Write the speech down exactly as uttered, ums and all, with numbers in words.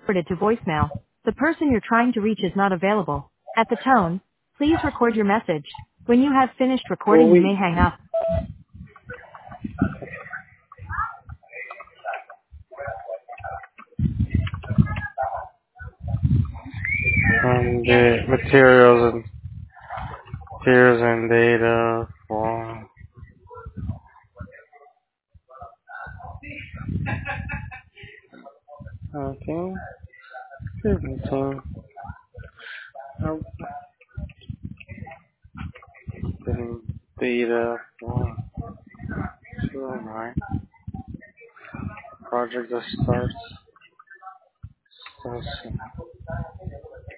forwarded to voicemail. The person you're trying to reach is not available. At the tone, please record your message. When you have finished recording, Well, you may we hang up. um, the materials and materials and data for okay, seventeen. Um, getting data for two nine. Project that starts starts